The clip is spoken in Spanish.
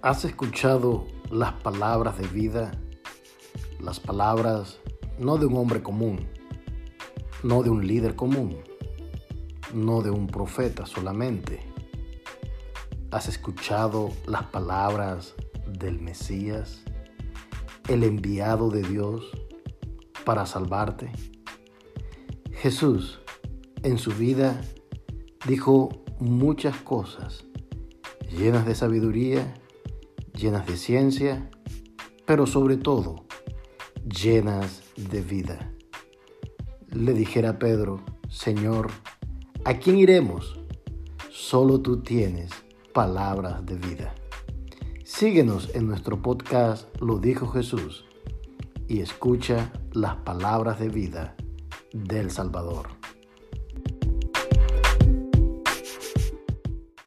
¿Has escuchado las palabras de vida? Las palabras no de un hombre común, no de un líder común, no de un profeta solamente. ¿Has escuchado las palabras del Mesías, el enviado de Dios para salvarte? Jesús, en su vida, dijo muchas cosas llenas de sabiduría, llenas de ciencia, pero sobre todo, llenas de vida. Le dijera a Pedro: Señor, ¿a quién iremos? Solo tú tienes palabras de vida. Síguenos en nuestro podcast Lo Dijo Jesús y escucha las palabras de vida del Salvador.